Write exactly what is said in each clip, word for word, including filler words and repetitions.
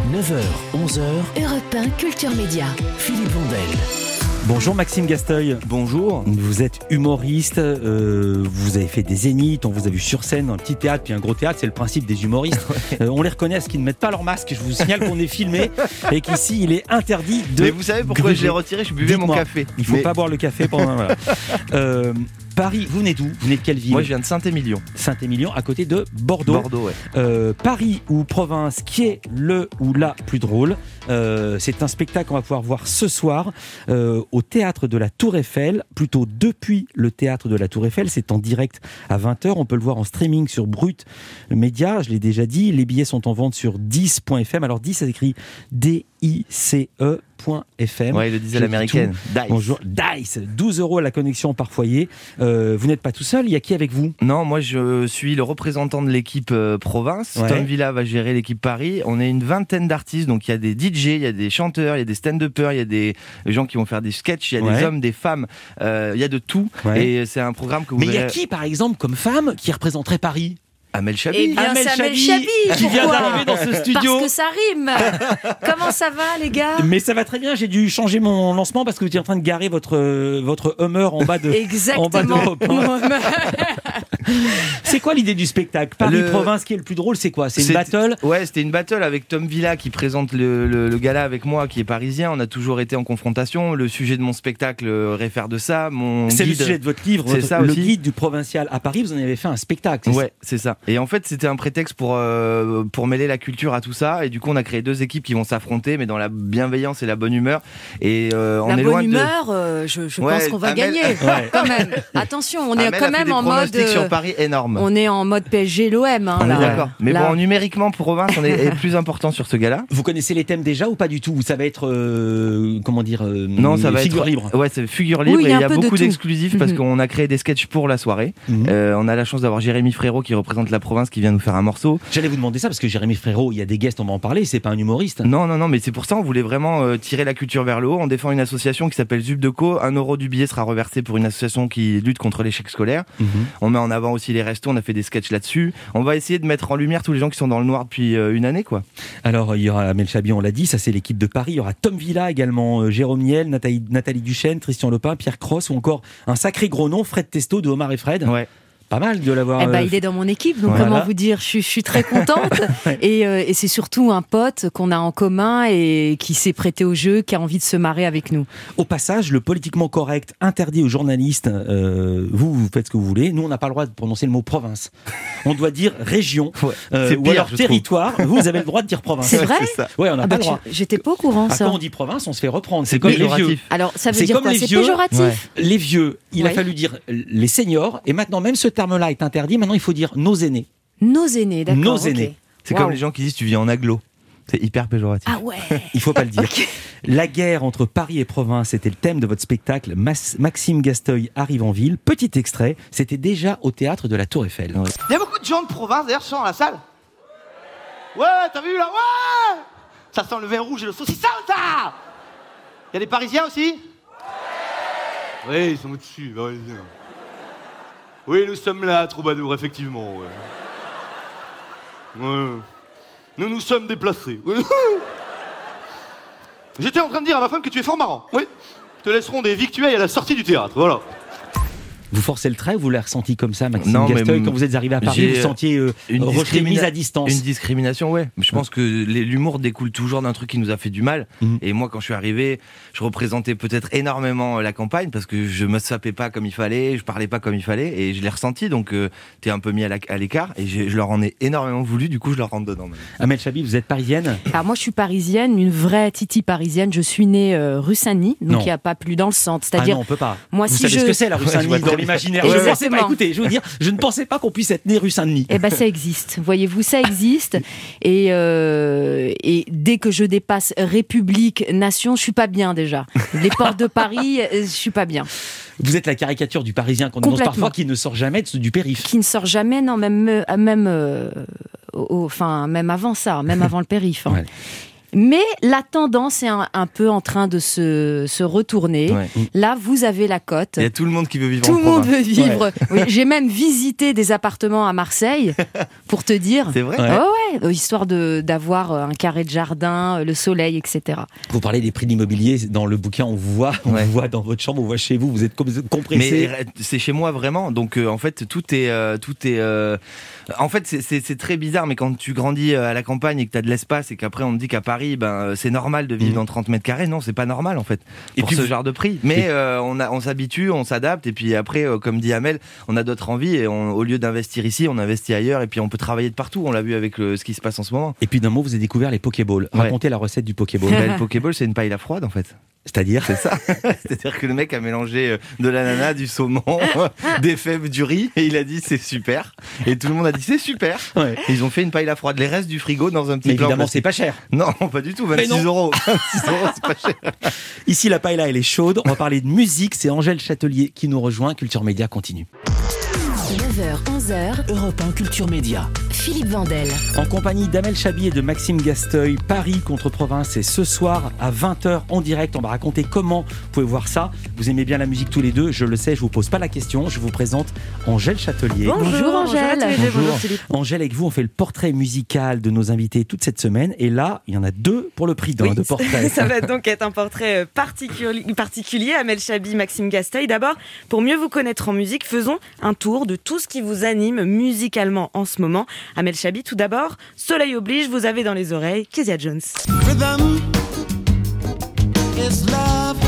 neuf heures, onze heures, Europe un Culture Média. Philippe Vandel. Bonjour Maxime Gasteuil. Bonjour. Vous êtes humoriste, euh, vous avez fait des zéniths, on vous a vu sur scène, un petit théâtre puis un gros théâtre, c'est le principe des humoristes. Euh, on les reconnaît à ce qu'ils ne mettent pas leur masque, je vous signale qu'on est filmé et qu'ici il est interdit de... Mais vous savez pourquoi je l'ai retiré? Je buvais Dites-moi, mon café. Il ne faut Mais... pas boire le café pendant... voilà. euh, Paris, vous venez d'où? Vous venez de quelle ville? Moi je viens de Saint-Émilion. Saint-Émilion, à côté de Bordeaux. Bordeaux, ouais. Euh, Paris ou province, qui est le ou la plus drôle? euh, C'est un spectacle qu'on va pouvoir voir ce soir euh, au Théâtre de la Tour Eiffel, plutôt depuis le Théâtre de la Tour Eiffel. C'est en direct à vingt heures. On peut le voir en streaming sur Brut Média, je l'ai déjà dit. Les billets sont en vente sur dix point f m. Alors dix, ça s'écrit D I C E. F M. Ouais, le diesel américaine. Dice. Bonjour. Dice. douze euros la connexion par foyer. Euh, vous n'êtes pas tout seul, il y a qui avec vous? Non, moi je suis le représentant de l'équipe euh, province. Ouais. Tom Villa va gérer l'équipe Paris. On est une vingtaine d'artistes, donc il y a des D J, il y a des chanteurs, il y a des stand-uppers, il y a des gens qui vont faire des sketchs, il y a ouais. des hommes, des femmes, euh, il y a de tout. Ouais. Et c'est un programme que vous Mais il y a verrez... qui, par exemple, comme femme, qui représenterait Paris? Amel Chabi. Eh bien, Amel c'est Amel Chabi, Chabi, qui vient pourquoi? d'arriver dans ce studio. Parce que ça rime. Comment ça va, les gars? Mais ça va très bien, j'ai dû changer mon lancement parce que vous étiez en train de garer votre, votre Hummer en bas de... Exactement. En bas de... C'est quoi l'idée du spectacle? Paris Le... province, qui est le plus drôle, c'est quoi? C'est une C'est... battle? Ouais, c'était une battle avec Tom Villa qui présente le, le, le gala avec moi, qui est parisien. On a toujours été en confrontation. Le sujet de mon spectacle réfère de ça. Mon c'est guide... le sujet de votre livre, c'est votre, ça le aussi. guide du provincial à Paris. Vous en avez fait un spectacle. Ouais, c'est ça. Et en fait, c'était un prétexte pour, euh, pour mêler la culture à tout ça. Et du coup, on a créé deux équipes qui vont s'affronter, mais dans la bienveillance et la bonne humeur. Et euh, on la est bonne loin humeur, de... euh, je, je ouais, pense qu'on va Amel... gagner. Ouais. Quand même. Attention, on est Amel quand a fait même des en mode. pronostics sur Paris énorme. On est en mode P S G l'O M. Hein, on là. est d'accord. Mais là. bon, numériquement, pour province, on est, est plus important sur ce gala. Vous connaissez les thèmes déjà ou pas du tout? Ça va être, euh, comment dire, euh, Non, ça va figure être libre. Ouais, c'est figure libre. Oui, et il y a il y a un peu de beaucoup tout. d'exclusifs parce Mhm. qu'on a créé des sketchs pour la soirée. Mhm. Euh, on a la chance d'avoir Jérémy Frérot qui représente la province, qui vient nous faire un morceau. J'allais vous demander ça parce que Jérémy Frérot, il y a des guests, on va en parler, c'est pas un humoriste. Non, non, non, mais c'est pour ça on voulait vraiment euh, tirer la culture vers le haut. On défend une association qui s'appelle Zubdeco. Un euro du billet sera reversé pour une association qui lutte contre l'échec scolaire. Mhm. On met en avant aussi les restos, on a fait des sketchs là-dessus. On va essayer de mettre en lumière tous les gens qui sont dans le noir depuis euh, une année, quoi. Alors, il y aura Amel Chabi, on l'a dit, ça c'est l'équipe de Paris. Il y aura Tom Villa également, euh, Jérôme Niel, Nathalie, Nathalie Duchesne, Christian Lopin, Pierre Cross ou encore un sacré gros nom, Fred Testo de Omar et Fred. Ouais. Pas mal de l'avoir. Eh ben, euh, il est dans mon équipe, donc voilà. comment vous dire, je suis, je suis très contente. Ouais. Et, euh, et c'est surtout un pote qu'on a en commun et qui s'est prêté au jeu, qui a envie de se marrer avec nous. Au passage, le politiquement correct interdit aux journalistes. Euh, vous, vous faites ce que vous voulez. Nous, on n'a pas le droit de prononcer le mot province. On doit dire région Ouais. euh, C'est ou pire, alors je territoire. Vous, vous avez le droit de dire province. C'est vrai? C'est ça. Ouais, on n'a Ah pas bah, le droit. je- J'étais pas au courant, Ah, ça. quand on dit province, on se fait reprendre. C'est comme les péjoratif. vieux. Alors, ça veut C'est dire comme quoi? les C'est vieux. péjoratif? Ouais. Les vieux, il a Ouais. fallu dire les seniors, et maintenant même ce terme-là est interdit. Maintenant, il faut dire nos aînés. Nos aînés, d'accord. Nos ok. aînés. C'est Waouh. comme les gens qui disent tu vis en aglo. C'est hyper péjoratif. Ah ouais. Il faut pas le dire. Ok. La guerre entre Paris et province, c'était le thème de votre spectacle. Mas- Maxime Gasteuil arrive en ville. Petit extrait, c'était déjà au théâtre de la Tour Eiffel. Ouais. Il y a beaucoup de gens de province, d'ailleurs, je sens dans la salle. Ouais, t'as vu là? Ouais! Ça sent le vin rouge et le saucisson, ça! Il y a des Parisiens aussi? Oui, ils sont au-dessus, Parisiens. Oui, nous sommes là, à Troubadour, effectivement. Ouais. Ouais. Nous nous sommes déplacés. Oui. J'étais en train de dire à ma femme que tu es fort marrant. Oui. Te laisseront des victuailles à la sortie du théâtre, voilà. Vous forcez le trait ou vous l'avez ressenti comme ça, Maxime Non, mais Gasteuil, m- quand vous êtes arrivé à Paris, j'ai vous sentiez euh, une rejeté, discrimina- mise à distance? Une discrimination, ouais. Je pense que les- l'humour découle toujours d'un truc qui nous a fait du mal. Mhm. Et moi, quand je suis arrivé, je représentais peut-être énormément la campagne parce que je me sapais pas comme il fallait, je parlais pas comme il fallait, et je l'ai ressenti. Donc, euh, t'es un peu mis à la- à l'écart, et j'ai- je leur en ai énormément voulu. Du coup, je leur rentre dedans. Maintenant. Amel Chabi, vous êtes parisienne? Alors moi, je suis parisienne, une vraie titi parisienne. Je suis née euh, rue Saint-Denis, donc Non. il n'y a pas plus dans le centre. Ah C'est-à-dire, non, on peut pas. moi, vous si savez je- ce que c'est la rue Ouais, je Saint-Denis vois dans très bien. l'imaginaire? Ouais. Je ne pensais pas, Exactement. écoutez, je veux dire, je ne pensais pas qu'on puisse être né rue Saint-Denis. eh ben ça existe. Voyez-vous, ça existe. Et, euh, et dès que je dépasse République, Nation, je suis pas bien déjà. Les portes de Paris, euh, je suis pas bien. Vous êtes la caricature du Parisien qu'on annonce Complètement. parfois, qui ne sort jamais de, du périph'. Qui ne sort jamais, non, même, euh, même, euh, au- au- enfin, même avant ça, même avant le périph'. hein. Ouais. Mais la tendance est un, un peu en train de se, se retourner. Ouais. Là, vous avez la cote. Il y a tout le monde qui veut vivre Tout en le monde province. veut vivre. Oui, j'ai même visité des appartements à Marseille, pour te dire. C'est vrai. Ouais. Ouais, ouais, histoire de, d'avoir un carré de jardin, le soleil, et cetera. Vous parlez des prix de l'immobilier dans le bouquin, on vous voit, on Ouais. vous voit dans votre chambre, on vous voit chez vous, vous êtes com- compressé. Mais c'est chez moi vraiment, donc euh, en fait tout est, euh, tout est. Euh... En fait c'est, c'est, c'est très bizarre, mais quand tu grandis à la campagne et que t'as de l'espace et qu'après on te dit qu'à Paris, ben c'est normal de vivre Mmh. dans trente mètres carrés, non, c'est pas normal en fait. Et Pour puis ce vous- genre de prix. Mais euh, on a, on s'habitue, on s'adapte, et puis après, euh, comme dit Amel, on a d'autres envies et on, au lieu d'investir ici, on investit ailleurs, et puis on peut travailler de partout. On l'a vu avec le, ce qui se passe en ce moment. Et puis d'un mot, vous avez découvert les Pokéballs. Ouais. Racontez la recette du Pokéball. Ben, le Pokéball, c'est une paille à froide en fait. C'est-à-dire C'est ça. C'est-à-dire que le mec a mélangé euh, de l'ananas, du saumon, des fèves, du riz, et il a dit c'est super. Et tout le monde a dit c'est super. Ouais. Et ils ont fait une paille à froide, les restes du frigo dans un petit Mais plan évidemment, plastique. c'est pas cher. Non, pas du tout, Mais non. vingt-six euros. vingt-six euros, c'est pas cher. Ici, la paille là, elle est chaude. On va parler de musique. C'est Angèle Châtelier qui nous rejoint. Culture Média continue. neuf heures, onze heures, Europe un Culture Média. Philippe Vandel. En compagnie d'Amel Chabi et de Maxime Gasteuil, Paris contre province. Et ce soir, à vingt heures en direct, on va raconter comment vous pouvez voir ça. Vous aimez bien la musique tous les deux, je le sais, je vous pose pas la question. Je vous présente Angèle Châtelier. Bonjour, Angèle. à tous les deux, Bonjour. bonjour Philippe. Angèle, avec vous, on fait le portrait musical de nos invités toute cette semaine. Et là, il y en a deux pour le prix d'un Oui, de portrait. Ça va donc être un portrait euh, particuli- particulier. Amel Chabi, Maxime Gasteuil. D'abord, pour mieux vous connaître en musique, faisons un tour de tout ce qui vous anime musicalement en ce moment. Amel Chabi, tout d'abord, soleil oblige, vous avez dans les oreilles Kezia Jones. Rhythm is love.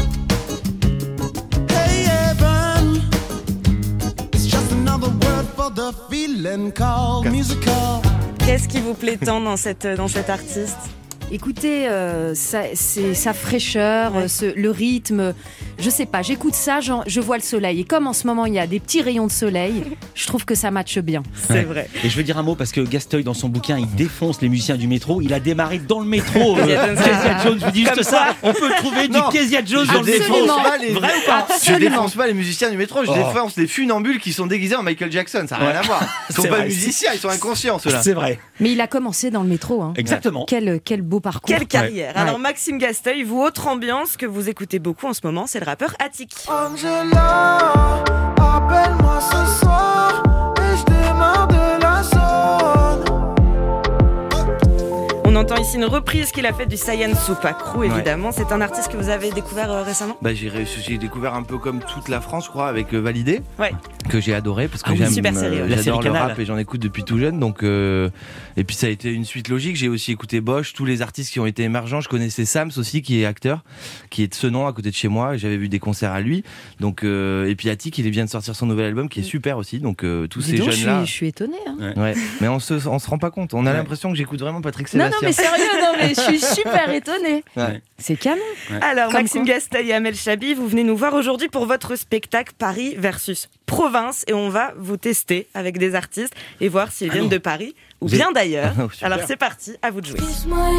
Hey, heaven. It's just another word for the feeling called musical. Qu'est-ce qui vous plaît tant dans, cette, dans cet artiste ? Écoutez, euh, ça, c'est sa fraîcheur, Ouais. euh, ce, le rythme. Je sais pas, j'écoute ça, j'en- je vois le soleil. Et comme en ce moment, il y a des petits rayons de soleil, je trouve que ça matche bien. C'est Ouais. vrai. Et je veux dire un mot parce que Gasteuil, dans son bouquin, il défonce les musiciens du métro. Il a démarré dans le métro. euh, Kezia Jones. Kezia Jones, je vous dis juste Comme ça. On peut trouver Non. du Kezia Jones Je dans le métro. Absolument. défonce pas les... Vrai ou pas Je Absolument. défonce pas les musiciens du métro, je Oh. défonce les funambules qui sont déguisés en Michael Jackson. Ça n'a rien Ouais. à voir. Ils sont C'est pas vrai. musiciens, ils sont inconscients ceux-là. C'est vrai. Mais il a commencé dans le métro. Hein. Exactement. Quel, quel beau parcours. Quelle carrière. Ouais. Alors Maxime Gasteuil, vous, autre ambiance que vous écoutez beaucoup en ce moment, c'est le rappeur Attic. Angela, appelle-moi ce soir et je démarre de la zone. On entend ici une reprise qu'il a faite du Saiyan Supa Crew, Ouais. évidemment. C'est un artiste que vous avez découvert euh, récemment ? Bah, j'ai, réussi- j'ai découvert un peu comme toute la France, je crois, avec euh, Validé, Ouais. que j'ai adoré parce que Ah oui, j'aime, super série, ouais. euh, La j'adore série le Canal. rap et j'en écoute depuis tout jeune. Donc, euh, et puis ça a été une suite logique. J'ai aussi écouté Bosch, tous les artistes qui ont été émergents. Je connaissais Sams aussi, qui est acteur, qui est de Senon à côté de chez moi. J'avais vu des concerts à lui. Donc, euh, et puis Attic, il vient de sortir son nouvel album qui est super aussi. Donc euh, tous Dis ces donc, je jeunes-là. suis, je suis étonnée. Hein. Ouais. Mais on se, on se rend pas compte. On a Ouais. l'impression que j'écoute vraiment Patrick Non, non, Sébastien. mais sérieux, non, mais je suis super étonnée. Ouais. C'est canon. Alors, Comme Maxime quoi. Gasteuil et Amel Chabi, vous venez nous voir aujourd'hui pour votre spectacle Paris versus province et on va vous tester avec des artistes et voir s'ils viennent de Paris ou Vous bien êtes- d'ailleurs. Oh, super. Alors, c'est parti, à vous de jouer.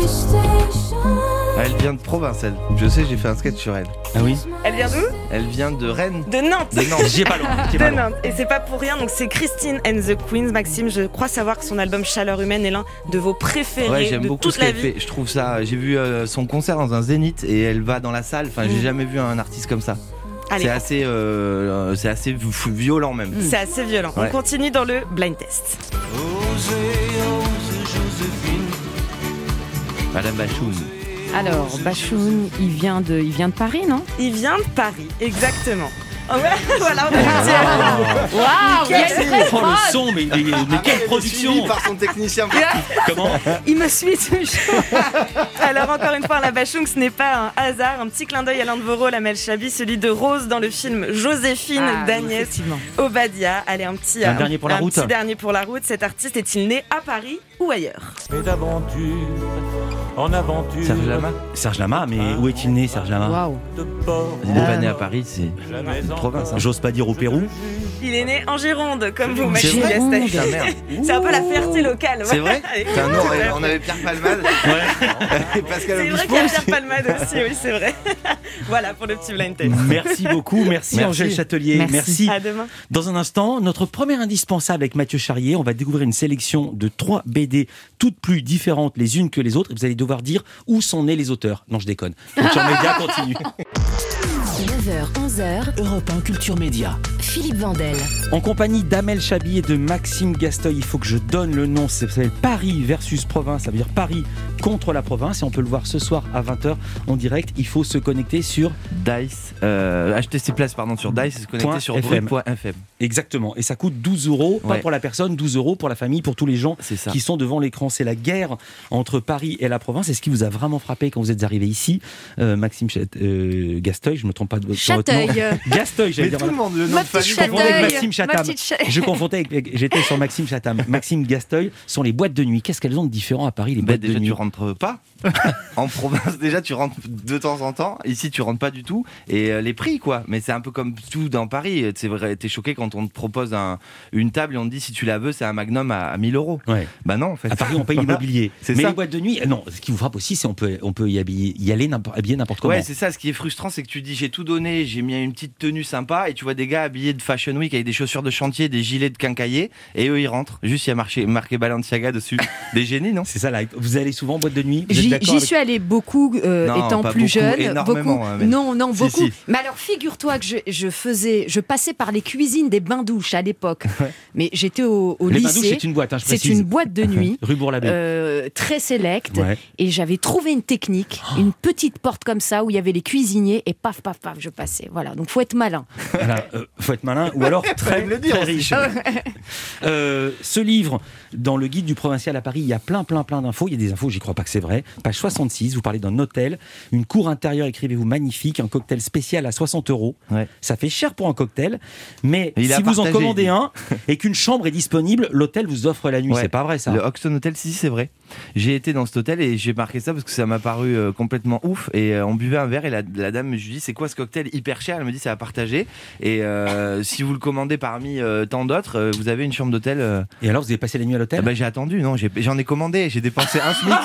Ah, elle vient de province, elle. Je sais, j'ai fait un sketch sur elle. Ah oui. Elle vient d'où ? Elle vient de Rennes. De Nantes. De Nantes. J'ai pas loin. J'ai De pas loin. Nantes. Et c'est pas pour rien, donc c'est Christine and the Queens. Maxime, je crois savoir que son album Chaleur Humaine est l'un de vos préférés Ouais, j'aime de beaucoup toute ce la qu'elle vie. fait. Je trouve ça. J'ai vu euh, son concert dans un Zénith et elle va dans la salle. Enfin, j'ai Mm. jamais vu un artiste comme ça. Allez, C'est assez, euh, euh, c'est assez v- f- violent même. c'est assez violent. Ouais. On continue dans le blind test. Osez, osez, Joséphine. Madame Bachoum. Alors, Bachoun, il vient de, il vient de Paris, non? Il vient de Paris, exactement. Oh, ouais, voilà, on a le dire. Waouh, il y a une vraie Oh, phrase. le son, mais, mais, mais quelle production. Suivi par son technicien. Comment? Il me suit toujours. Alors encore une fois, la Bachung, ce n'est pas un hasard. Un petit clin d'œil à l'un de vos rôles, Amel Chabi, celui de Rose dans le film Joséphine Ah, oui, d'Agnès effectivement. Obadia. Allez, un petit, Un dernier pour la un route. petit dernier pour la route. Cet artiste est-il né à Paris ou ailleurs? Et d'aventure en aventure. Serge Lama. Serge Lama, mais où est-il né, Serge Lama? Waouh. De port Il n'est pas né à Paris, c'est jamais une en province. hein. J'ose pas dire au Pérou. Il est né en Gironde, comme vous, C'est Maxime vrai. Gasteuil. Putain, merde. C'est un peu la fierté locale. C'est vrai. Allez, C'est un nom. super. On avait Pierre Palmade. Et Pascal C'est vrai Obispo. qu'il y a Pierre Palmade aussi, oui, c'est vrai. Voilà pour le petit blind test. Merci beaucoup, merci, Merci. Angèle Châtelier, Merci. merci. À demain. Dans un instant, notre premier indispensable avec Mathieu Charrier, on va découvrir une sélection de trois B D, toutes plus différentes les unes que les autres, et vous allez devoir dire où sont nés les auteurs. Non, je déconne. Culture Média continue. neuf heures onze heures, Europe un Culture Média. Philippe Vandel. En compagnie d'Amel Chabi et de Maxime Gasteuil, il faut que je donne le nom, ça s'appelle Paris versus Province, ça veut dire Paris contre la province, et on peut le voir ce soir à vingt heures en direct. Il faut se connecter sur Dice, euh, acheter ses places pardon, sur Dice et se connecter sur F M. druid point F M. Exactement, et ça coûte douze euros, pas Ouais. pour la personne, douze euros pour la famille, pour tous les gens C'est ça. qui sont devant l'écran. C'est la guerre entre Paris et la province. Et ce qui vous a vraiment frappé quand vous êtes arrivé ici, euh, Maxime Chat- euh, Gasteuil, je ne me trompe pas de votre votre nom. Châteuil. Gasteuil, j'allais Mais dire. tout le voilà. monde, le nom Ma de petite famille. Je confondais avec Châteuil. Maxime Chatham. Ma petite cha- Je confondais avec, j'étais sur Maxime Chatham. Maxime Gasteuil sont les boîtes de nuit. Qu'est-ce qu'elles ont de différent à Paris, les Bah, boîtes déjà de nuit? tu rentres pas. En province déjà tu rentres de temps en temps. Ici tu rentres pas du tout. Et euh, les prix quoi. Mais c'est un peu comme tout dans Paris. C'est vrai, t'es choqué quand on te propose un, une table et on te dit si tu la veux c'est un Magnum à, à mille euros. Ouais. Bah non en fait. À Paris, on paye l'immobilier. C'est Mais ça. les boîtes de nuit, non. Ce qui vous frappe aussi, c'est on peut, on peut y, habiller, y aller n'importe, habiller n'importe comment. Ouais, c'est ça. Ce qui est frustrant, c'est que tu dis j'ai tout donné, j'ai mis une petite tenue sympa, et tu vois des gars habillés de Fashion Week avec des chaussures de chantier, des gilets de quincailler, et eux ils rentrent. Juste il y a marqué, marqué Balenciaga dessus. Des génies, non? C'est ça, là. Vous allez souvent en boîte de nuit? Vous êtes J'y, d'accord j'y avec- suis allée beaucoup euh, Non, étant pas plus beaucoup, jeune. énormément, Beaucoup. hein, mais- Non, non, Si, beaucoup. si. Mais alors, figure-toi que je, je faisais, je passais par les cuisines des bains-douches à l'époque. Ouais. Mais j'étais au, au Les bains-douches, lycée. c'est une boîte, hein, je C'est précise. une boîte de nuit. Rue Bourg-l'Abbé. euh, très sélecte. Ouais. Et j'avais trouvé une technique, une petite porte comme ça où il y avait les cuisiniers et paf, paf, paf, je passais. Voilà, donc faut être malin. Voilà, euh, faut être malin ou alors très, me le dire très aussi. riche. Euh, ce livre, dans le guide du provincial à Paris, il y a plein, plein, plein d'infos. Il y a des infos, j'y crois pas que c'est vrai. Page soixante-six, vous parlez d'un hôtel, une cour intérieure, écrivez-vous, magnifique, un cocktail spécial à soixante euros. Ouais. Ça fait cher pour un cocktail, mais Et il si a vous en partagé, commandez il- un et qu'une chambre est disponible, l'hôtel vous offre la nuit. Ouais. C'est pas vrai ça? Le Hoxton Hotel, si, si, c'est vrai. J'ai été dans cet hôtel et j'ai marqué ça parce que ça m'a paru euh, complètement ouf. Et euh, on buvait un verre et la, la dame, je lui dis, c'est quoi ce cocktail hyper cher? Elle me dit, c'est à partager. Et euh, si vous le commandez parmi euh, tant d'autres, euh, vous avez une chambre d'hôtel. euh, Et alors, vous avez passé la nuit à l'hôtel? Ah bah, j'ai attendu, non, j'ai- j'en ai commandé, j'ai dépensé un SMIC.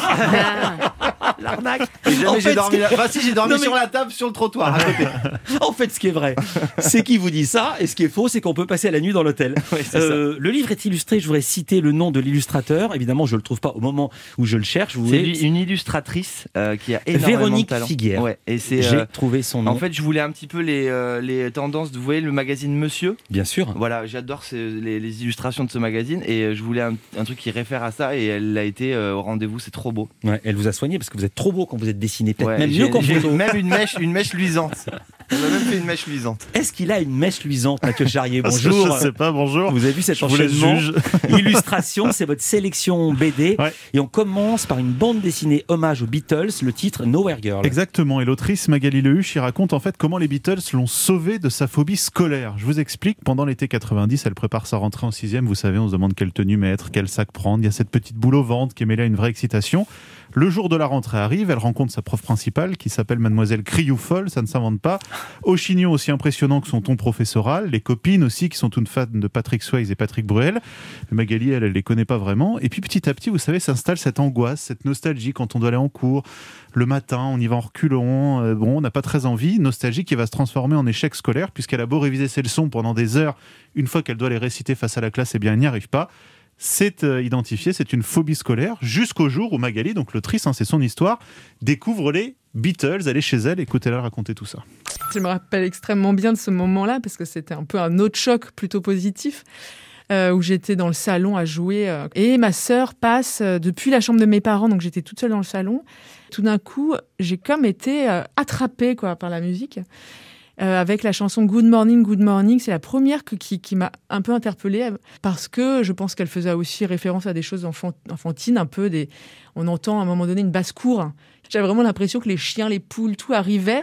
L'arnaque. Et jamais En j'ai fait, dormi ce là. Enfin, si, j'ai dormi Non, mais- sur la table, sur le trottoir, à côté. En fait, ce qui est vrai, c'est qui vous dit ça, et ce qui est faux, c'est qu'on peut passer la nuit dans l'hôtel. Ouais, c'est Euh, le livre est illustré, je voudrais citer le nom de l'illustrateur. Évidemment, je le trouve pas au moment où je le cherche. Vous C'est voulez- lui- une illustratrice euh, qui a énormément Véronique de talent. Figuière. Ouais, et c'est. J'ai euh, trouvé son nom. En fait, je voulais un petit peu les, euh, les tendances. Vous voyez le magazine Monsieur? Bien sûr. Voilà, j'adore ces- les, les illustrations de ce magazine et euh, je voulais un, un truc qui réfère à ça et elle a été euh, au rendez-vous, c'est trop beau. Ouais, elle vous a soigné parce que vous êtes trop beau quand vous êtes dessiné, peut-être Ouais, même j'ai- mieux qu'en j'ai photo. même une mèche, une mèche luisante. Elle m'a même fait une mèche luisante. Est-ce qu'il a une mèche luisante, Mathieu Charrier? Parce que Bonjour. Je sais pas, bonjour. Vous avez vu cet Je vous laisse enchaînement? juge. Illustration, c'est votre sélection B D. Ouais. Et on commence par une bande dessinée hommage aux Beatles, le titre Nowhere Girl. Exactement, et l'autrice Magali Lehuche y raconte en fait comment les Beatles l'ont sauvée de sa phobie scolaire. Je vous explique, pendant l'été quatre-vingt-dix, elle prépare sa rentrée en sixième, vous savez, on se demande quelle tenue mettre, quel sac prendre, il y a cette petite boule au ventre qui est mêlée à une vraie excitation. Le jour de la rentrée arrive, elle rencontre sa prof principale qui s'appelle Mademoiselle Crioufol, ça ne s'invente pas. Au chignon aussi impressionnant que son ton professoral, les copines aussi qui sont toutes fans de Patrick Swayze et Patrick Bruel. Mais Magali, elle, elle les connaît pas vraiment. Et puis petit à petit, vous savez, s'installe cette angoisse, cette nostalgie quand on doit aller en cours. Le matin, on y va en reculant, euh, bon, on n'a pas très envie. Nostalgie qui va se transformer en échec scolaire puisqu'elle a beau réviser ses leçons pendant des heures, une fois qu'elle doit les réciter face à la classe, eh bien, elle n'y arrive pas. C'est euh, identifié, c'est une phobie scolaire, jusqu'au jour où Magali, donc l'autrice, hein, c'est son histoire, découvre les Beatles. Elle est chez elle, écoutez-la raconter tout ça. Je me rappelle extrêmement bien de ce moment-là parce que c'était un peu un autre choc plutôt positif euh, où j'étais dans le salon à jouer euh, et ma sœur passe euh, depuis la chambre de mes parents, donc j'étais toute seule dans le salon. Tout d'un coup, j'ai comme été euh, attrapée quoi, par la musique. Euh, avec la chanson Good Morning, Good Morning, c'est la première que, qui, qui m'a un peu interpellée parce que je pense qu'elle faisait aussi référence à des choses enfant, enfantines, un peu des. On entend à un moment donné une basse-cour. J'avais vraiment l'impression que les chiens, les poules, tout arrivait.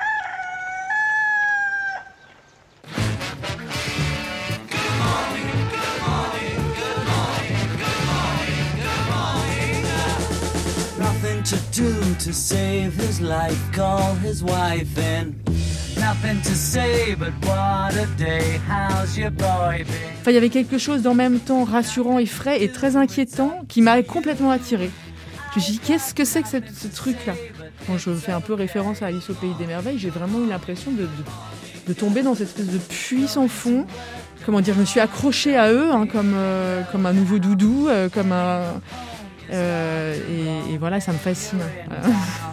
Nothing to do to save his life, call his wife in. Nothing to say, but what a day, how's your boy been? Enfin, il y avait quelque chose d'en même temps rassurant et frais et très inquiétant qui m'a complètement attirée. Je me suis dit, qu'est-ce que c'est que cette- ce truc-là? Quand je fais un peu référence à Alice au Pays des Merveilles, j'ai vraiment eu l'impression de, de, de tomber dans cette espèce de puits sans fond. Comment dire, je me suis accrochée à eux, hein, comme, euh, comme un nouveau doudou, euh, comme un, Euh, et, et voilà, ça me fascine. Euh.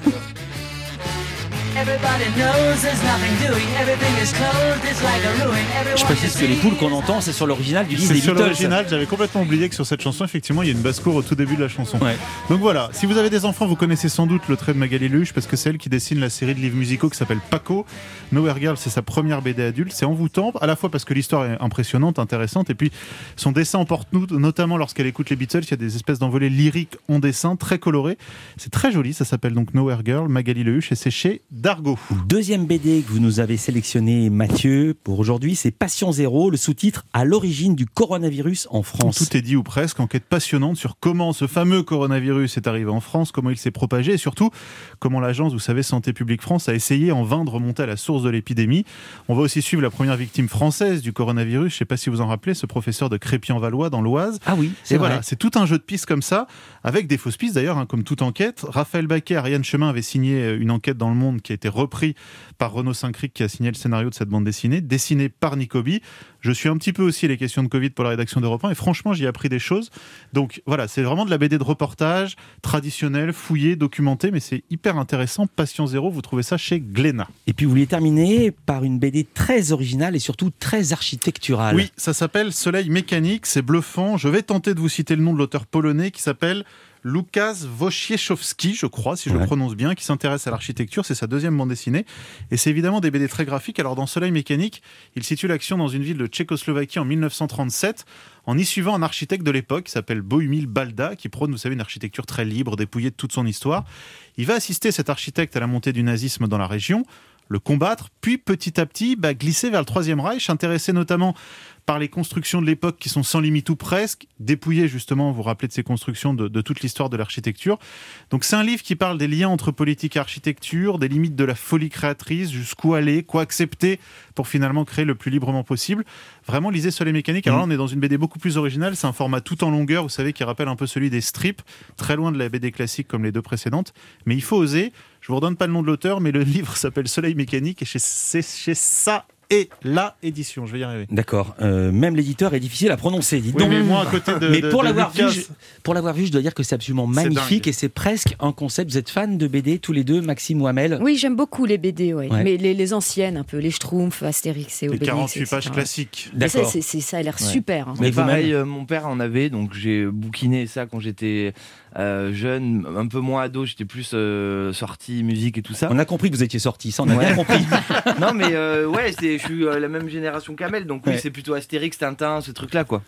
Je précise que les poules qu'on entend, c'est sur l'original du disque des sur Beatles. l'original, j'avais complètement oublié que sur cette chanson, effectivement, il y a une basse-cour au tout début de la chanson. Ouais. Donc voilà, si vous avez des enfants, vous connaissez sans doute le trait de Magali Lehuche, parce que c'est elle qui dessine la série de livres musicaux qui s'appelle Paco. Nowhere Girl, c'est sa première B D adulte. C'est envoûtant, à la fois parce que l'histoire est impressionnante, intéressante, et puis son dessin emporte nous, notamment lorsqu'elle écoute les Beatles, il y a des espèces d'envolées lyriques en dessin, très colorées. C'est très joli, ça s'appelle donc Nowhere Girl, Magali Lehuche, et c'est chez Dargaud. Deuxième B D que vous nous avez sélectionné, Mathieu, pour aujourd'hui, c'est Patient Zéro, le sous-titre « À l'origine du coronavirus en France ». Tout est dit ou presque, enquête passionnante sur comment ce fameux coronavirus est arrivé en France, comment il s'est propagé, et surtout comment l'agence, vous savez, Santé publique France a essayé en vain de remonter à la source de l'épidémie. On va aussi suivre la première victime française du coronavirus, je ne sais pas si vous en rappelez, ce professeur de Crépy-en-Valois dans l'Oise. Ah oui, c'est et vrai. Voilà, c'est tout un jeu de pistes comme ça, avec des fausses pistes d'ailleurs, hein, comme toute enquête. Raphaël Baquet et Ariane Chemin avaient signé une enquête dans Le Monde qui a été reprise par Renaud Saint-Cric qui a signé le scénario de cette bande dessinée, dessinée par Nicobi. Je suis un petit peu aussi les questions de Covid pour la rédaction d'Europe un et franchement j'y ai appris des choses. Donc voilà, c'est vraiment de la B D de reportage, traditionnelle, fouillée, documentée, mais c'est hyper intéressant. Patient Zéro, vous trouvez ça chez Glénat. Et puis vous vouliez terminer par une B D très originale et surtout très architecturale. Oui, ça s'appelle Soleil mécanique, c'est bluffant. Je vais tenter de vous citer le nom de l'auteur polonais qui s'appelle Łukasz Wojciechowski, je crois, si je ouais. le prononce bien, qui s'intéresse à l'architecture. C'est sa deuxième bande dessinée. Et c'est évidemment des B D très graphiques. Alors, dans Soleil mécanique, il situe l'action dans une ville de Tchécoslovaquie en mille neuf cent trente-sept, en y suivant un architecte de l'époque qui s'appelle Bohumil Balda, qui prône, vous savez, une architecture très libre, dépouillée de toute son histoire. Il va assister, cet architecte, à la montée du nazisme dans la région, le combattre, puis petit à petit bah, glisser vers le Troisième Reich, intéressé notamment par les constructions de l'époque qui sont sans limite ou presque, dépouillées justement, vous vous rappelez de ces constructions, de, de toute l'histoire de l'architecture. Donc c'est un livre qui parle des liens entre politique et architecture, des limites de la folie créatrice, jusqu'où aller, quoi accepter pour finalement créer le plus librement possible. Vraiment, lisez Soleil mécanique. Alors là, on est dans une B D beaucoup plus originale, c'est un format tout en longueur, vous savez, qui rappelle un peu celui des strips, très loin de la B D classique comme les deux précédentes, mais il faut oser. Je vous redonne pas le nom de l'auteur, mais le livre s'appelle Soleil mécanique et c'est chez ça. Et la édition, je vais y arriver. D'accord. Euh, même l'éditeur est difficile à prononcer. Dis oui, donc. mais moi, à côté de. Mais de, pour de l'avoir Lucas... vu, je, pour l'avoir vu, je dois dire que c'est absolument magnifique c'est et c'est presque un concept. Vous êtes fan de B D tous les deux, Maxime ou Amel? Oui, j'aime beaucoup les B D, ouais. Ouais. Mais les, les anciennes, un peu, les Schtroumpfs, Astérix et Obélix. Les quarante-huit et cetera pages classiques. D'accord. Ça, c'est, c'est, ça a l'air ouais. super. Hein. Mais pareil, euh, mon père en avait, donc j'ai bouquiné ça quand j'étais euh, jeune, un peu moins ado. J'étais plus euh, sorti musique et tout ça. On a compris que vous étiez sorti, ça on a ouais. bien compris. Non, mais euh, ouais, c'est, je suis euh, la même génération qu'Amel, donc oui, ouais. c'est plutôt Astérix, Tintin, ce truc-là, quoi.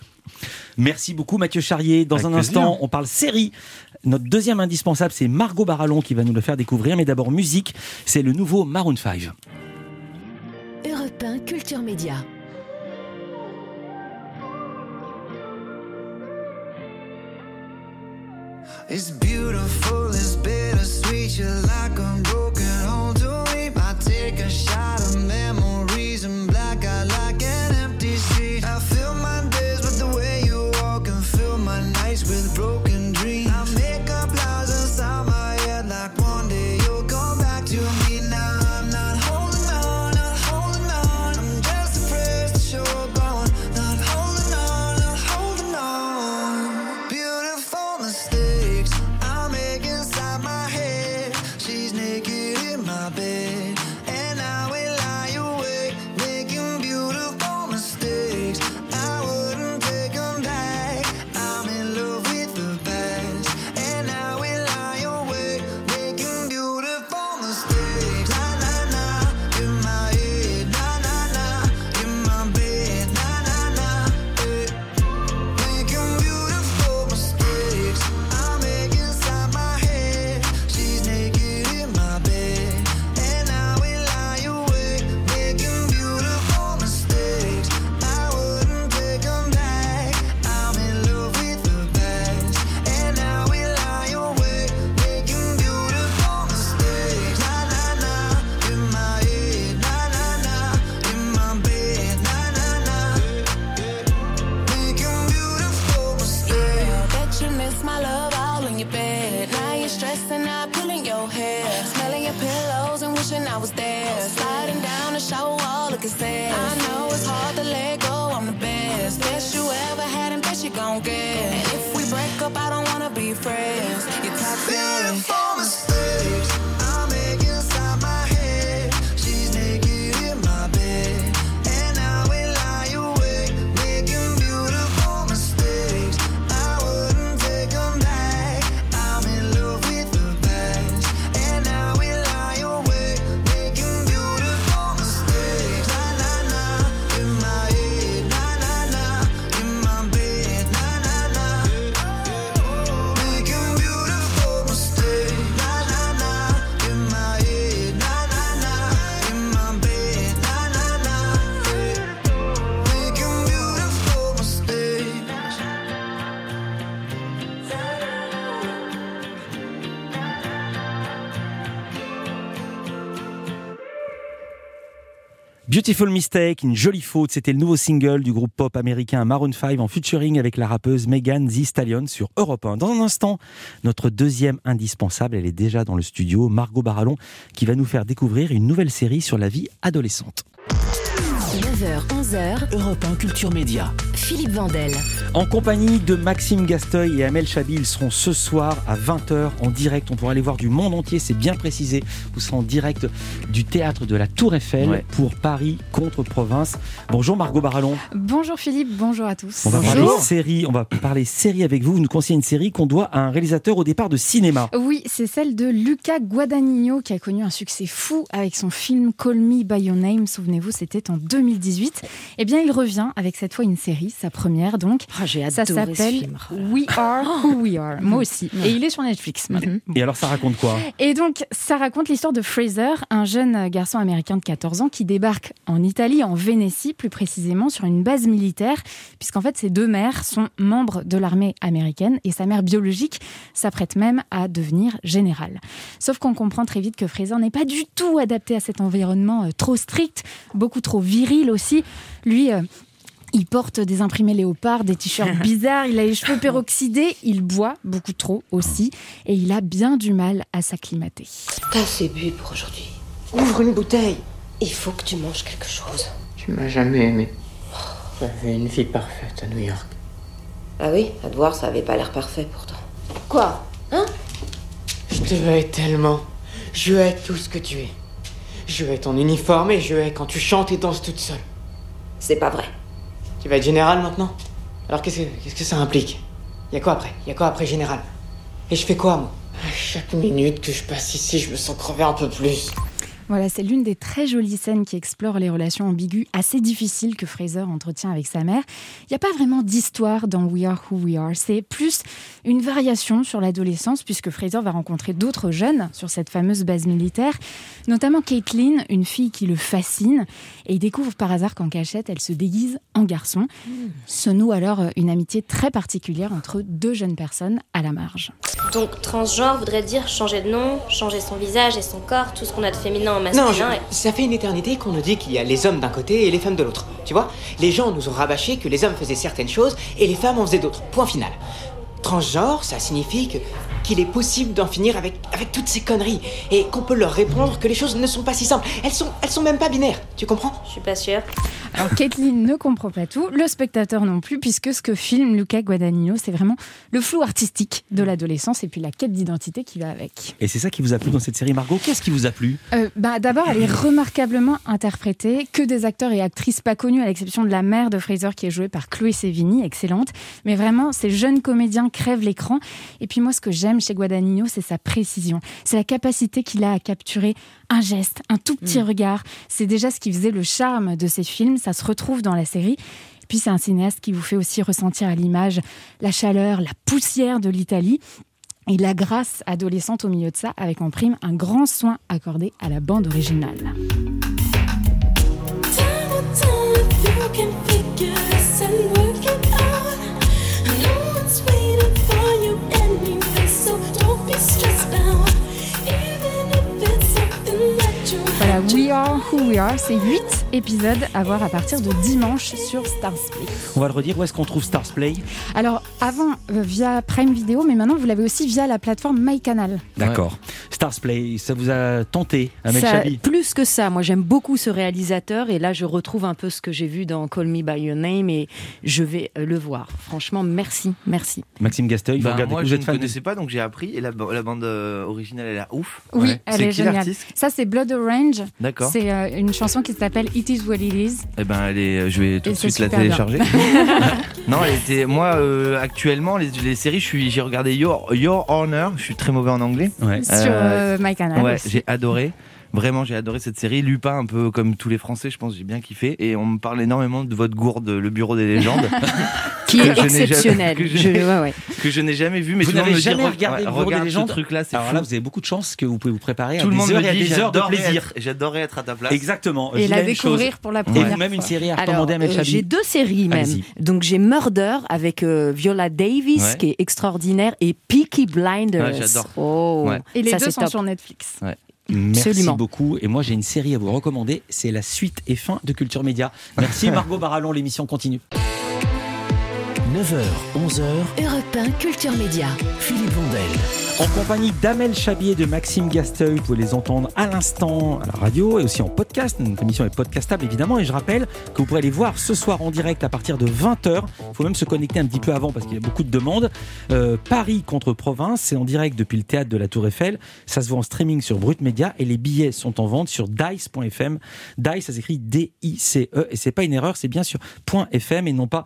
Merci beaucoup, Mathieu Charrier. Dans Avec un plaisir. instant, on parle série. Notre deuxième indispensable, c'est Margot Barallon qui va nous le faire découvrir. Mais d'abord, musique, c'est le nouveau Maroon five. Europe un Culture Média. It's beautiful, it's bittersweet. You're like a broken home to me. I take a shot of memories and black out like an empty street. I fill my days with the way you walk and fill my nights with broken dreams. I make up lies inside my head like one day you'll come back to me. Now I'm not holding on, not holding on. I'm just afraid that you're gone. Not holding on, not holding on. Beautiful mistakes I make inside my head. She's naked in my bed, and I will lie awake, making beautiful mistakes. I wouldn't take them back. I'm in love with the past, and I will lie awake, making beautiful mistakes. Na na na, in my head. Na na na, in my bed. Na na na, eh. Making beautiful mistakes I make inside my head. She's naked in my bed, and I will lie awake, making beautiful mistakes. I wouldn't take them back. I'm in love with the past, and I will lie awake, making beautiful mistakes. Na na na, in my head. Na na na, in my bed. Na na na, making beautiful mistakes. Bet you miss my love all in your bed. Now you're stressing out, pulling your hair, smelling your pillows and wishing I was there. Sliding down the shower wall, looking sad. I know it's hard to let go. I'm the best, best you ever had, and best you gon' get. And if we break up, I don't wanna be friends. You talk Beautiful mistakes I make inside my head. She's naked in my bed, and I will lie awake, making beautiful mistakes. I wouldn't take them back. I'm in love with the past, and I will lie awake, making beautiful mistakes. Na na na, in my head, na na na, in my bed, na na na, making beautiful mistakes. Na na na, in my head, na na na, in my bed, na na na, making beautiful mistakes. Beautiful Mistake, une jolie faute, c'était le nouveau single du groupe pop américain Maroon five en featuring avec la rappeuse Megan Thee Stallion sur Europe un. Dans un instant, notre deuxième indispensable, elle est déjà dans le studio, Margot Barallon, qui va nous faire découvrir une nouvelle série sur la vie adolescente. neuf heures, onze heures, Europe un Culture Média. Philippe Vandel. En compagnie de Maxime Gasteuil et Amel Chabi, ils seront ce soir à vingt heures en direct. On pourra aller voir du monde entier, c'est bien précisé. Vous serez en direct du théâtre de la Tour Eiffel ouais. pour Paris contre province. Bonjour Margot Barallon. Bonjour Philippe, bonjour à tous. On va bonjour. parler série, on va parler série avec vous. Vous nous conseillez une série qu'on doit à un réalisateur au départ de cinéma. Oui, c'est celle de Luca Guadagnino qui a connu un succès fou avec son film Call Me By Your Name. Souvenez-vous, c'était en deux mille dix-huit. Eh bien, il revient avec cette fois une série, sa première donc. Oh, j'ai adoré ça s'appelle ce film. We Are Who We Are. Moi aussi. Et il est sur Netflix maintenant. Et alors, ça raconte quoi ? Et donc, ça raconte l'histoire de Fraser, un jeune garçon américain de quatorze ans qui débarque en Italie, en Vénétie plus précisément, sur une base militaire, puisqu'en fait, ses deux mères sont membres de l'armée américaine et sa mère biologique s'apprête même à devenir générale. Sauf qu'on comprend très vite que Fraser n'est pas du tout adapté à cet environnement euh, trop strict, beaucoup trop viril aussi. Lui... Euh, Il porte des imprimés léopards, des t-shirts bizarres, il a les cheveux peroxydés, il boit beaucoup trop aussi, et il a bien du mal à s'acclimater. T'as assez bu pour aujourd'hui. Ouvre une bouteille. Il faut que tu manges quelque chose. Tu m'as jamais aimé. J'avais une vie parfaite à New York. Ah oui, à te voir, ça avait pas l'air parfait pourtant. Quoi ? Hein ? Je te hais tellement. Je hais tout ce que tu es. Je hais ton uniforme et je hais quand tu chantes et danses toute seule. C'est pas vrai. Tu vas être général maintenant ? Alors qu'est-ce que, qu'est-ce que ça implique ? Y a quoi après ? Y a quoi après général ? Et je fais quoi, moi ? À chaque minute que je passe ici, je me sens crever un peu plus. Voilà, c'est l'une des très jolies scènes qui explore les relations ambiguës assez difficiles que Fraser entretient avec sa mère. Il n'y a pas vraiment d'histoire dans We Are Who We Are. C'est plus une variation sur l'adolescence, puisque Fraser va rencontrer d'autres jeunes sur cette fameuse base militaire, notamment Caitlin, une fille qui le fascine, et il découvre par hasard qu'en cachette, elle se déguise en garçon. Mmh. Se noue alors une amitié très particulière entre deux jeunes personnes à la marge. Donc transgenre voudrait dire changer de nom, changer son visage et son corps, tout ce qu'on a de féminin en masculin. Non, je, et... ça fait une éternité qu'on nous dit qu'il y a les hommes d'un côté et les femmes de l'autre. Tu vois ? Les gens nous ont rabâché que les hommes faisaient certaines choses et les femmes en faisaient d'autres. Point final. Transgenre, ça signifie que, qu'il est possible d'en finir avec, avec toutes ces conneries et qu'on peut leur répondre que les choses ne sont pas si simples. Elles sont, elles sont même pas binaires, tu comprends ? Je suis pas sûre. Alors Caitlin ne comprend pas tout, le spectateur non plus, puisque ce que filme Luca Guadagnino, c'est vraiment le flou artistique de l'adolescence et puis la quête d'identité qui va avec. Et c'est ça qui vous a plu dans cette série, Margot ? Qu'est-ce qui vous a plu ? euh, bah, D'abord, elle est remarquablement interprétée, que des acteurs et actrices pas connus, à l'exception de la mère de Fraser qui est jouée par Chloé Sevigny, excellente. Mais vraiment, ces jeunes comédiens crèvent l'écran. Et puis moi, ce que j'aime chez Guadagnino, c'est sa précision. C'est la capacité qu'il a à capturer un geste, un tout petit mmh. regard. C'est déjà ce qui faisait le charme de ses films. Ça se retrouve dans la série. Et puis c'est un cinéaste qui vous fait aussi ressentir à l'image la chaleur, la poussière de l'Italie et la grâce adolescente au milieu de ça, avec en prime un grand soin accordé à la bande originale. Voilà, We Are Who We Are, c'est huit épisodes à voir à partir de dimanche sur Starzplay. On va le redire, où est-ce qu'on trouve Starzplay ? Alors, avant euh, via Prime Video, mais maintenant vous l'avez aussi via la plateforme MyCanal. D'accord. Stars Play, ça vous a tenté, Amel Ça- Chabi? Plus que ça, moi j'aime beaucoup ce réalisateur et là je retrouve un peu ce que j'ai vu dans Call Me By Your Name et je vais euh, le voir. Franchement, merci, merci. Maxime Gasteuil, vous Bah, regardez, moi, vous je êtes ne fan de- connaissais pas, donc j'ai appris. Et la, la bande euh, originale, elle a l'air ouf. Oui, Ouais. elle C'est est qui géniale. l'artiste? Ça, c'est Blood Orange. D'accord. C'est euh, une chanson qui s'appelle It Is What It Is. Eh ben, elle est, je vais tout Et de c'est suite la super bien. télécharger. Non, elle était, moi, euh, actuellement, les, les séries, je suis, j'ai regardé Your, Your Honor. Je suis très mauvais en anglais. Ouais. Sur euh, MyCanal. Ouais, aussi. j'ai adoré. Vraiment, j'ai adoré cette série. Lupin, un peu comme tous les Français, je pense, j'ai bien kiffé. Et on me parle énormément de votre gourde, Le Bureau des légendes. Qui Que est je n'ai jamais- exceptionnel. que je Je- n'ai- ouais, ouais. que je n'ai jamais vu. Mais Vous tout le monde n'avez me dit, jamais re- regardé ouais, le Bureau des regarde légendes ce truc-là, c'est Alors fou. là, vous avez beaucoup de chance que vous pouvez vous préparer Tout à le des monde heures me et à dit, des heures de j'adorerais plaisir. être- j'adorerais être à ta place. Exactement. Et Je dis la même chose. découvrir pour la Et première vous-même une fois. série à Alors, recommander à Amel euh, Chabi? j'ai deux séries même. Allez-y. Donc j'ai Murder avec euh, Viola Davis Ouais. qui est extraordinaire et Peaky Blinders. Ouais, j'adore. Oh, Ouais. Et les ça, deux c'est sont top. sur Netflix. Ouais. Merci Absolument. beaucoup. Et moi, j'ai une série à vous recommander. C'est la suite et fin de Culture Média. Merci Margot Barallon. L'émission continue. neuf heures, onze heures, Europe un Culture Média. Philippe Vandel. En compagnie d'Amel Chabi et de Maxime Gasteuil. Vous pouvez les entendre à l'instant à la radio et aussi en podcast. Notre émission est podcastable évidemment. Et je rappelle que vous pourrez les voir ce soir en direct à partir de vingt heures. Il faut même se connecter un petit peu avant parce qu'il y a beaucoup de demandes. Euh, Paris contre Province, c'est en direct depuis le théâtre de la Tour Eiffel. Ça se voit en streaming sur Brut Média et les billets sont en vente sur dice point f m. Dice, ça s'écrit D I C E et c'est pas une erreur, c'est bien sûr .fm et non pas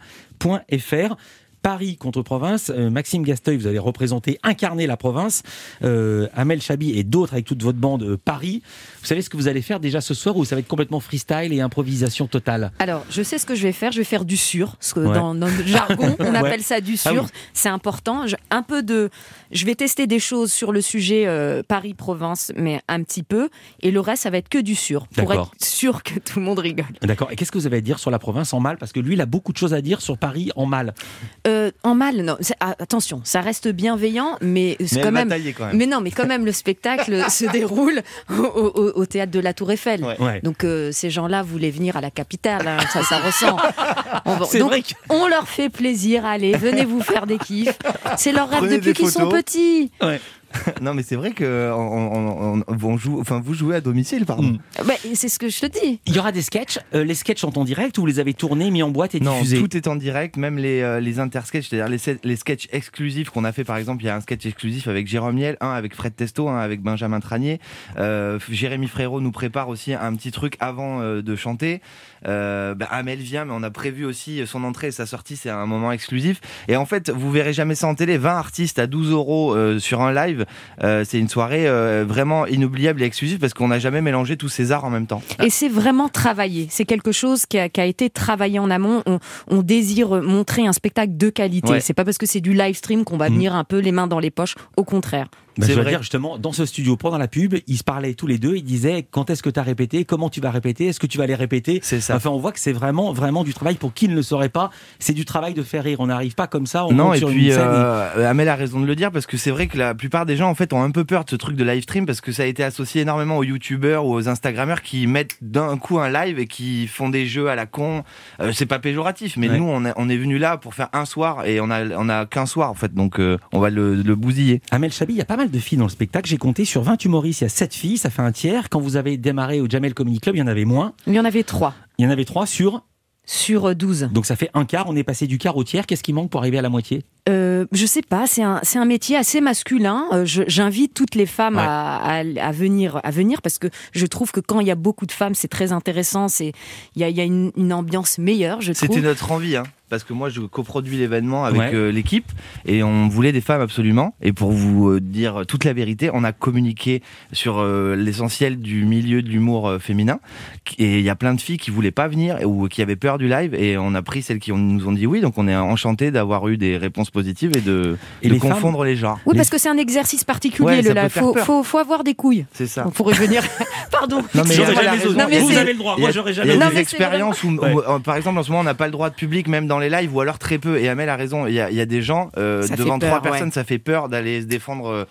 .fr. Paris contre Province, euh, Maxime Gasteuil, vous allez représenter, incarner la province, euh, Amel Chabi et d'autres avec toute votre bande euh, Paris. Vous savez ce que vous allez faire déjà ce soir ou ça va être complètement freestyle et improvisation totale? Alors, je sais ce que je vais faire. Je vais faire du sûr. Parce que Ouais. dans, dans notre jargon, on Ouais. appelle ça du Ah sûr. oui. C'est important. Je, un peu de. Je vais tester des choses sur le sujet euh, Paris-Province, mais un petit peu. Et le reste, ça va être que du sûr. Pour D'accord. être sûr que tout le monde rigole. D'accord. Et qu'est-ce que vous avez à dire sur la province en mal? Parce que lui, il a beaucoup de choses à dire sur Paris en mal. Euh, en mal, non. c'est- ah, attention, ça reste bienveillant, mais c'est Mais quand elle va même. tailler quand même. Mais non, mais quand même, le spectacle se déroule au, au- au théâtre de la Tour Eiffel. Ouais. Ouais. Donc euh, ces gens-là voulaient venir à la capitale, hein, ça, ça ressent. On, va- C'est donc, vrai que- on leur fait plaisir. Allez, venez vous faire des kiffs. C'est leur rêve Prenez depuis des qu'ils sont photos. petits. Ouais. Non, mais c'est vrai que on, on- on- on joue, enfin, vous jouez à domicile, pardon. Mm. Ouais, c'est ce que je te dis. Il y aura des sketchs. Euh, les sketchs sont en direct ou vous les avez tournés, mis en boîte et Non, diffusés? tout est en direct, même les, euh, les intersketchs, c'est-à-dire les, se- les sketchs exclusifs qu'on a fait. Par exemple, il y a un sketch exclusif avec Jérôme Niel, un avec Fred Testo, un avec Benjamin Tranier. Euh, Jérémy Frérot nous prépare aussi un petit truc avant euh, de chanter. Euh, bah, Amel vient, mais on a prévu aussi son entrée et sa sortie, c'est un moment exclusif. Et en fait, vous verrez jamais ça en télé. vingt artistes à douze euros euh, sur un live, euh, c'est une soirée euh, vraiment inoubliable et exclusive parce qu'on n'a jamais mélangé tous ces arts en même temps. Et c'est vraiment travaillé. C'est quelque chose qui a, qui a été travaillé en amont. On, on désire montrer un spectacle de qualité. Ouais. C'est pas parce que c'est du live stream qu'on va Mhm. venir un peu les mains dans les poches. Au contraire. Bah, C'est je dois vrai. dire justement, dans ce studio, pendant la pub, ils se parlaient tous les deux, ils disaient quand est-ce que tu as répété, comment tu vas répéter, est-ce que tu vas les répéter. C'est ça. Enfin, on voit que c'est vraiment, vraiment du travail. Pour qui ne le saurait pas, c'est du travail de faire rire. On n'arrive pas comme ça, on Non, monte et sur puis une scène. et- euh, Amel a raison de le dire parce que c'est vrai que la plupart des gens en fait ont un peu peur de ce truc de live stream parce que ça a été associé énormément aux youtubeurs ou aux instagrammeurs qui mettent d'un coup un live et qui font des jeux à la con. Euh, c'est pas péjoratif, mais Ouais. nous on, a- on est venu là pour faire un soir et on a on a qu'un soir en fait, donc euh, on va le, le bousiller. Amel Chabi, il y a pas mal de filles dans le spectacle. J'ai compté sur vingt humoristes, il y a sept filles, ça fait un tiers. Quand vous avez démarré au Jamel Comedy Club, il y en avait moins. Il y en avait trois. Il y en avait trois sur. Sur douze. Donc ça fait un quart. On est passé du quart au tiers. Qu'est-ce qui manque pour arriver à la moitié? Euh, je sais pas, c'est un, c'est un métier assez masculin. Euh, je- j'invite toutes les femmes Ouais. à, à, à venir, à venir parce que je trouve que quand il y a beaucoup de femmes, c'est très intéressant. C'est, il y a, il y a une, une ambiance meilleure, je trouve. C'était notre envie, hein, parce que moi je coproduis l'événement avec Ouais. euh, l'équipe et on voulait des femmes absolument. Et pour vous euh, dire toute la vérité, on a communiqué sur euh, l'essentiel du milieu de l'humour euh, féminin. Et il y a plein de filles qui voulaient pas venir ou qui avaient peur du live. Et on a pris celles qui ont- nous ont dit oui. Donc on est enchanté d'avoir eu des réponses positives et de, Et de les confondre les genres. Oui, parce que c'est un exercice particulier. Ouais, le ça live. peut faire Faut, peur. faut, faut avoir des couilles. C'est ça. Pour revenir. Pardon. Non, mais J'aurais il y a- jamais il y a- osé. Non, mais Vous c'est- avez le droit. Il y a- Moi, j'aurais Il y jamais a Non, osé. des mais c'est expériences où, Ouais. où, euh, par exemple, en ce moment, on n'a pas le droit de public, même dans les lives, ou alors très peu. Et Amel a raison. Il y a, il y a des gens, euh, Ça devant fait trois peur, personnes, ouais. ça fait peur d'aller se défendre. euh,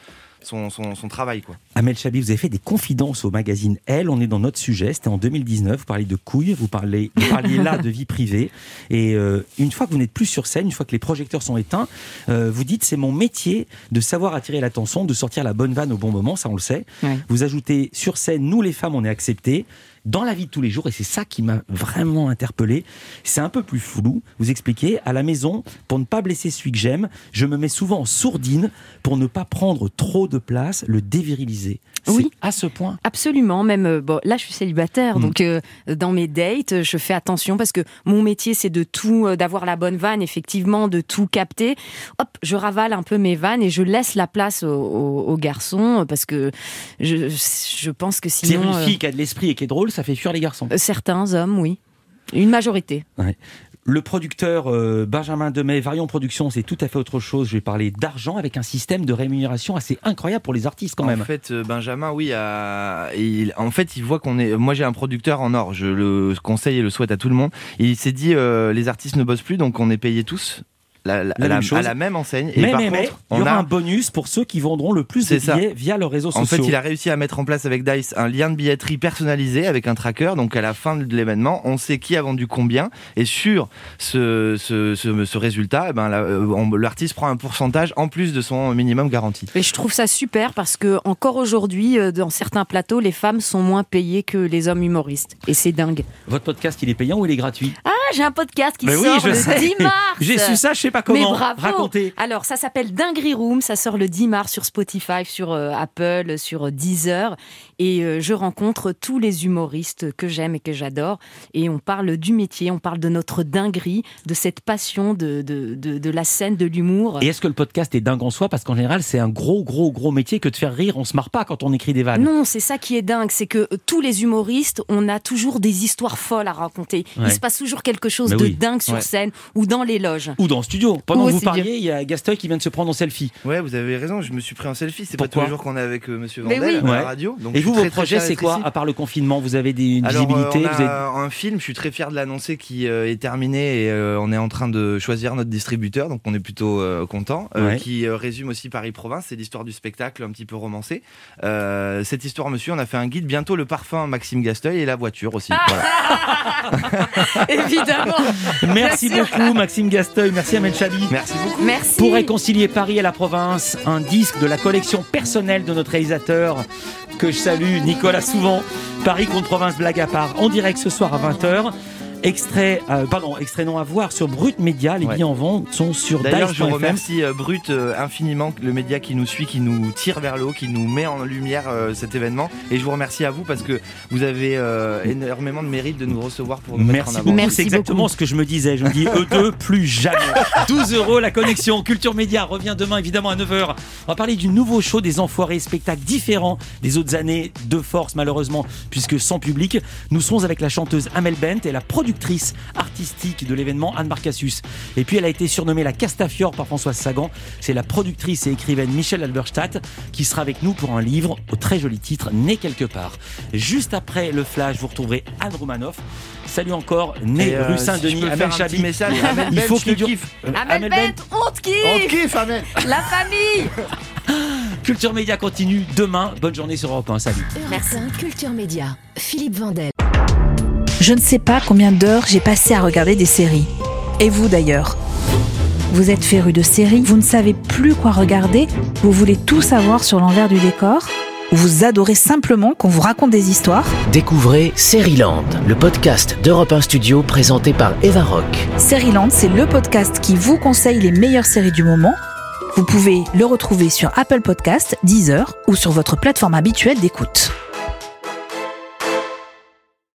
son, son, son travail, quoi. Amel Chabi, vous avez fait des confidences au magazine Elle. On est dans notre sujet. C'était en deux mille dix-neuf. Vous parliez de couilles. Vous parliez, vous parliez là de vie privée. Et euh, une fois que vous n'êtes plus sur scène, une fois que les projecteurs sont éteints, euh, vous dites c'est mon métier de savoir attirer l'attention, de sortir la bonne vanne au bon moment. Ça, on le sait. Ouais. Vous ajoutez sur scène, nous les femmes, on est acceptés. Dans la vie de tous les jours, et c'est ça qui m'a vraiment interpellé, c'est un peu plus flou. Vous expliquez, à la maison, pour ne pas blesser celui que j'aime, je me mets souvent en sourdine pour ne pas prendre trop de place, le déviriliser. Oui, c'est à ce point. Absolument. Même euh, bon, là, je suis célibataire, mmh. donc euh, dans mes dates, je fais attention parce que mon métier, c'est de tout, euh, d'avoir la bonne vanne, effectivement, de tout capter. Hop, je ravale un peu mes vannes et je laisse la place aux, aux, aux garçons parce que je, je pense que sinon. C'est une fille euh, qui a de l'esprit et qui est drôle, ça fait fuir les garçons. Certains hommes, oui. Une majorité. Ouais. Le producteur euh, Benjamin Demey, Varion Productions, c'est tout à fait autre chose. Je vais parler d'argent avec un système de rémunération assez incroyable pour les artistes quand même. En fait, Benjamin, oui, a... il... en fait, il voit qu'on est. Moi, j'ai un producteur en or. Je le conseille et le souhaite à tout le monde. Et il s'est dit, euh, les artistes ne bossent plus, donc on est payés tous. La, la, la, la, à la même enseigne. Et mais, par mais, contre, mais, il y aura a... un bonus pour ceux qui vendront le plus de billets ça. via leurs réseaux sociaux. En fait, il a réussi à mettre en place avec Dice un lien de billetterie personnalisé avec un tracker. Donc, à la fin de l'événement, on sait qui a vendu combien. Et sur ce, ce, ce, ce résultat, eh ben, la, on, l'artiste prend un pourcentage en plus de son minimum garanti. Et je trouve ça super parce que encore aujourd'hui, dans certains plateaux, les femmes sont moins payées que les hommes humoristes. Et c'est dingue. Votre podcast, il est payant ou il est gratuit ? Ah, j'ai un podcast qui mais sort oui, je le sais. dix mars. J'ai su ça, je sais pas comment. Mais bravo. Racontez. Alors, ça s'appelle Dinguerie Room, ça sort le dix mars sur Spotify, sur euh, Apple, sur euh, Deezer. Et euh, je rencontre tous les humoristes que j'aime et que j'adore. Et on parle du métier, on parle de notre dinguerie, de cette passion de, de, de, de la scène, de l'humour. Et est-ce que le podcast est dingue en soi ? Parce qu'en général, c'est un gros, gros, gros métier que de faire rire. On se marre pas quand on écrit des vannes. Non, c'est ça qui est dingue. C'est que euh, tous les humoristes, on a toujours des histoires folles à raconter. Ouais. Il se passe toujours quelque chose Mais de oui. dingue sur ouais. scène ou dans les loges. Ou dans le studio. Pendant que vous parliez, il y a Gastoy qui vient de se prendre en selfie. Ouais, vous avez raison, je me suis pris en selfie. C'est Pourquoi pas tous les jours qu'on est avec euh, Monsieur Vandel oui. à ouais. la radio. Donc et vous, vos projets, c'est quoi ici. À part le confinement ? Vous avez des, une Alors, visibilité euh, on a vous avez... un film, je suis très fier de l'annoncer, qui euh, est terminé et euh, on est en train de choisir notre distributeur, donc on est plutôt euh, content. Euh, ouais. Qui euh, résume aussi Paris-Province, c'est l'histoire du spectacle un petit peu romancé. Euh, cette histoire, monsieur, on a fait un guide, bientôt le parfum Maxime Gasteuil et la voiture aussi. Voilà. Évidemment. Merci beaucoup Maxime Gasteuil, merci Amel Chabi. Merci beaucoup. Merci. Pour réconcilier Paris et la province, un disque de la collection personnelle de notre réalisateur que je salue, Nicolas Souvent. Paris contre province, blague à part, en direct ce soir à vingt heures. Extrait, euh, pardon, extrait non à voir sur Brut Média. Les ouais. billets en vente sont sur Dice point F M. D'ailleurs, je remercie euh, Brut euh, infiniment, le média qui nous suit, qui nous tire vers le haut, qui nous met en lumière euh, cet événement. Et je vous remercie à vous parce que vous avez euh, énormément de mérite de nous recevoir pour nous Merci mettre en avant. Beaucoup. Merci c'est exactement beaucoup. ce que je me disais. Je me dis eux deux, plus jamais. douze euros la connexion. Culture Média revient demain évidemment à neuf heures. On va parler du nouveau show des Enfoirés, spectacle différent des autres années, de force malheureusement, puisque sans public. Nous serons avec la chanteuse Amel Bent et la productrice artistique de l'événement, Anne Marcassus. Et puis elle a été surnommée la Castafiore par Françoise Sagan. C'est la productrice et écrivaine Michel Alberstadt qui sera avec nous pour un livre au très joli titre Né quelque part. Juste après le flash, vous retrouverez Anne Romanoff. Salut encore, né euh, rue Saint-Denis, si Amel Chabi. Message, Amel Il faut qu'il dure. kiffe. Amel Bent, on te kiffe. On te kiffe, Amel. La famille. Culture Média continue demain. Bonne journée sur Europe un. Salut. Merci. Culture Média. Philippe Vandel. Je ne sais pas combien d'heures j'ai passé à regarder des séries. Et vous d'ailleurs ? Vous êtes férus de séries, vous ne savez plus quoi regarder, vous voulez tout savoir sur l'envers du décor ? Ou vous adorez simplement qu'on vous raconte des histoires ? Découvrez Seriland, le podcast d'Europe un Studio présenté par Eva Rock. Seriland, c'est le podcast qui vous conseille les meilleures séries du moment. Vous pouvez le retrouver sur Apple Podcasts, Deezer ou sur votre plateforme habituelle d'écoute.